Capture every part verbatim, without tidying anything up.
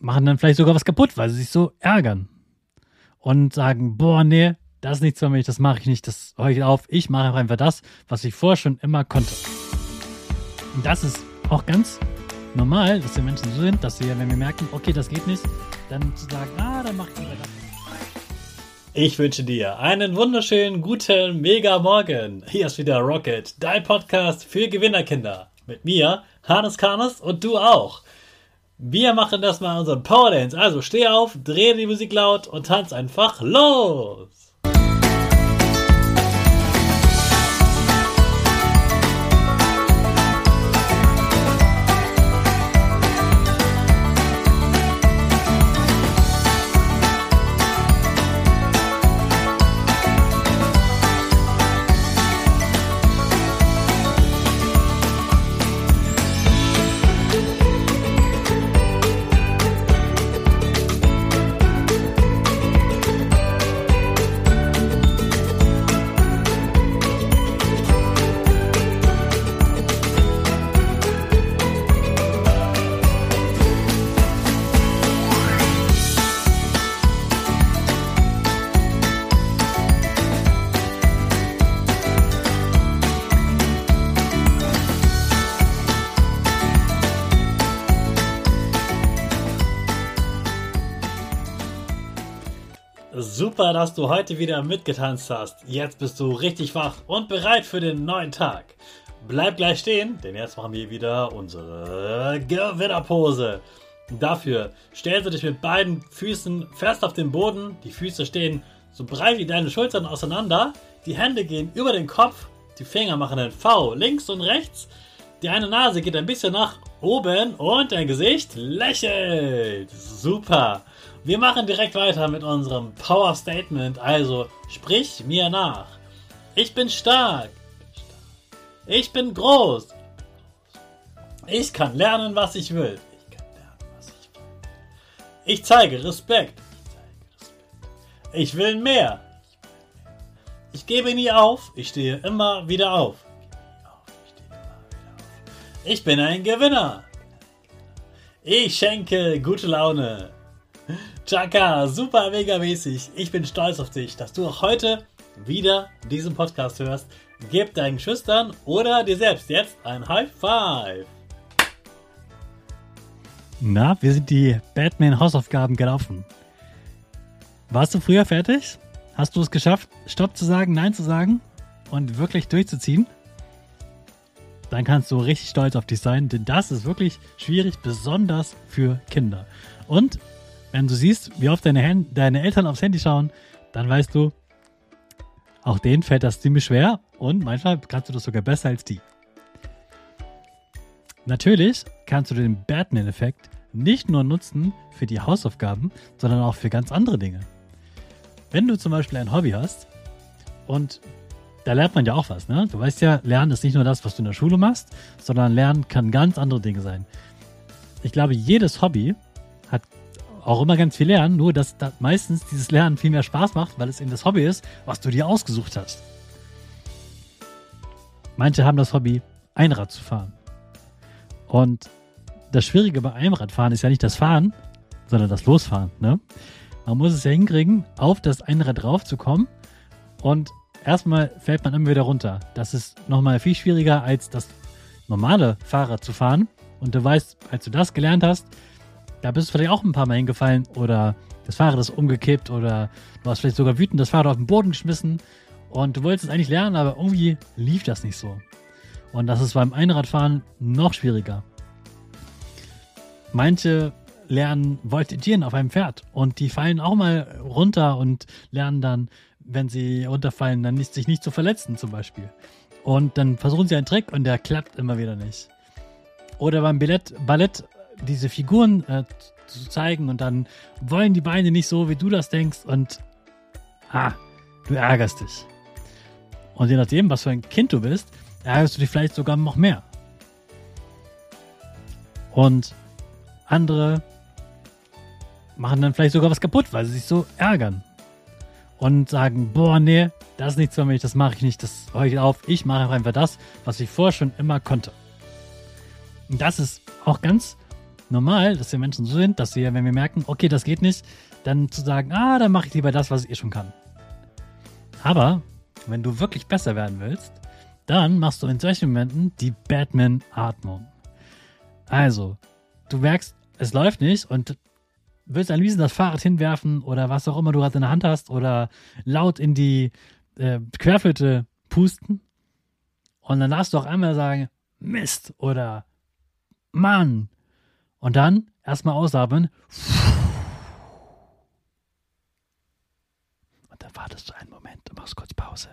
machen dann vielleicht sogar was kaputt, weil sie sich so ärgern. Und sagen, boah, nee, das ist nichts für mich, das mache ich nicht, das höre ich auf. Ich mache einfach das, was ich vorher schon immer konnte. Und das ist auch ganz normal, dass die Menschen so sind, dass sie, wenn wir merken, okay, das geht nicht, dann zu sagen, ah, dann mach ich lieber das. Ich wünsche dir einen wunderschönen, guten, mega Morgen. Hier ist wieder Rocket, dein Podcast für Gewinnerkinder. Mit mir, Hannes Karnes und du auch. Wir machen das mal unseren Power Dance. Also steh auf, dreh die Musik laut und tanz einfach los. Super, dass du heute wieder mitgetanzt hast. Jetzt bist du richtig wach und bereit für den neuen Tag. Bleib gleich stehen, denn jetzt machen wir wieder unsere Gewinnerpose. Dafür stellst du dich mit beiden Füßen fest auf den Boden. Die Füße stehen so breit wie deine Schultern auseinander. Die Hände gehen über den Kopf. Die Finger machen ein V links und rechts. Die eine Nase geht ein bisschen nach oben und dein Gesicht lächelt. Super. Wir machen direkt weiter mit unserem Power Statement. Also sprich mir nach. Ich bin stark. Ich bin groß. Ich kann lernen, was ich will. Ich kann lernen, was ich will. Ich zeige Respekt. Ich will mehr. Ich gebe nie auf. Ich stehe immer wieder auf. Ich bin ein Gewinner. Ich schenke gute Laune. Chaka, super mega mäßig. Ich bin stolz auf dich, dass du auch heute wieder diesen Podcast hörst. Gib deinen Schüchtern oder dir selbst jetzt ein High Five. Na, wie sind die Batman-Hausaufgaben gelaufen? Warst du früher fertig? Hast du es geschafft, Stopp zu sagen, Nein zu sagen und wirklich durchzuziehen? Dann kannst du richtig stolz auf dich sein, denn das ist wirklich schwierig, besonders für Kinder. Und wenn du siehst, wie oft deine, Hand, deine Eltern aufs Handy schauen, dann weißt du, auch denen fällt das ziemlich schwer und manchmal kannst du das sogar besser als die. Natürlich kannst du den Batman-Effekt nicht nur nutzen für die Hausaufgaben, sondern auch für ganz andere Dinge. Wenn du zum Beispiel ein Hobby hast und da lernt man ja auch was, ne? Du weißt ja, Lernen ist nicht nur das, was du in der Schule machst, sondern Lernen kann ganz andere Dinge sein. Ich glaube, jedes Hobby hat auch immer ganz viel Lernen, nur dass da meistens dieses Lernen viel mehr Spaß macht, weil es eben das Hobby ist, was du dir ausgesucht hast. Manche haben das Hobby, Einrad zu fahren. Und das Schwierige bei Einradfahren ist ja nicht das Fahren, sondern das Losfahren, ne? Man muss es ja hinkriegen, auf das Einrad draufzukommen und erstmal fällt man immer wieder runter. Das ist nochmal viel schwieriger, als das normale Fahrrad zu fahren. Und du weißt, als du das gelernt hast, da bist du vielleicht auch ein paar Mal hingefallen oder das Fahrrad ist umgekippt oder du hast vielleicht sogar wütend das Fahrrad auf den Boden geschmissen und du wolltest es eigentlich lernen, aber irgendwie lief das nicht so. Und das ist beim Einradfahren noch schwieriger. Manche lernen voltigieren auf einem Pferd und die fallen auch mal runter und lernen dann, wenn sie runterfallen, dann nicht, sich nicht zu verletzen zum Beispiel. Und dann versuchen sie einen Trick und der klappt immer wieder nicht. Oder beim Ballett, Ballett diese Figuren äh, zu zeigen und dann wollen die Beine nicht so, wie du das denkst und ah, du ärgerst dich. Und je nachdem, was für ein Kind du bist, ärgerst du dich vielleicht sogar noch mehr. Und andere machen dann vielleicht sogar was kaputt, weil sie sich so ärgern. Und sagen, boah, nee, das ist nichts für mich, das mache ich nicht, das höre ich auf. Ich mache einfach das, was ich vorher schon immer konnte. Und das ist auch ganz normal, dass wir Menschen so sind, dass wir, wenn wir merken, okay, das geht nicht, dann zu sagen, ah, dann mache ich lieber das, was ich eh schon kann. Aber wenn du wirklich besser werden willst, dann machst du in solchen Momenten die Batman-Atmung. Also, du merkst, es läuft nicht und willst am liebsten das Fahrrad hinwerfen oder was auch immer du gerade in der Hand hast oder laut in die äh, Querflöte pusten. Und dann darfst du auch einmal sagen, Mist oder Mann. Und dann erstmal ausatmen. Und dann wartest du einen Moment und machst kurz Pause.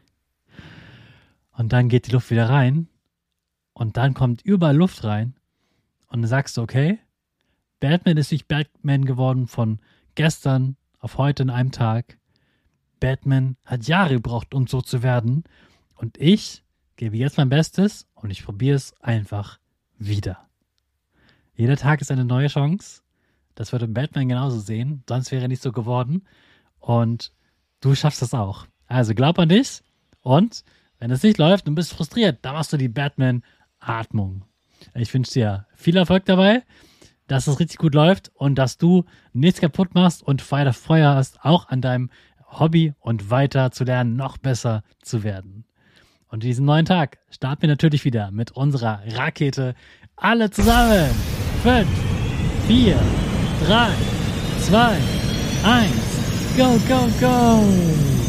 Und dann geht die Luft wieder rein. Und dann kommt überall Luft rein. Und dann sagst du, okay, Batman ist nicht Batman geworden von gestern auf heute in einem Tag. Batman hat Jahre gebraucht, um so zu werden. Und ich gebe jetzt mein Bestes und ich probiere es einfach wieder. Jeder Tag ist eine neue Chance. Das würde Batman genauso sehen. Sonst wäre er nicht so geworden. Und du schaffst das auch. Also glaub an dich. Und wenn es nicht läuft und bist frustriert, dann machst du die Batman-Atmung. Ich wünsche dir viel Erfolg dabei, dass es richtig gut läuft und dass du nichts kaputt machst und weiter Feuer hast, auch an deinem Hobby und weiter zu lernen, noch besser zu werden. Und diesen neuen Tag starten wir natürlich wieder mit unserer Rakete. Alle zusammen. Fünf, vier, drei, zwei, eins. Go, go, go.